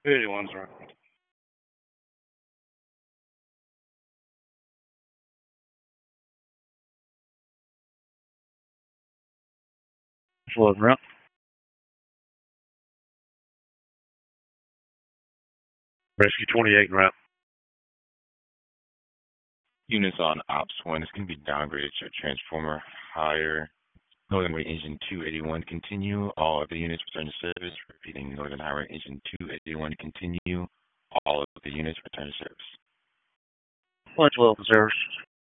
81's right. Flood route. Rescue 28 route. Units on Ops 1 is going to be downgraded to transformer higher. Northern Way Engine 281 continue. All of the units return to service. Repeating, Northern Highway Engine 281 continue. All of the units return to service. Point 12 reserves.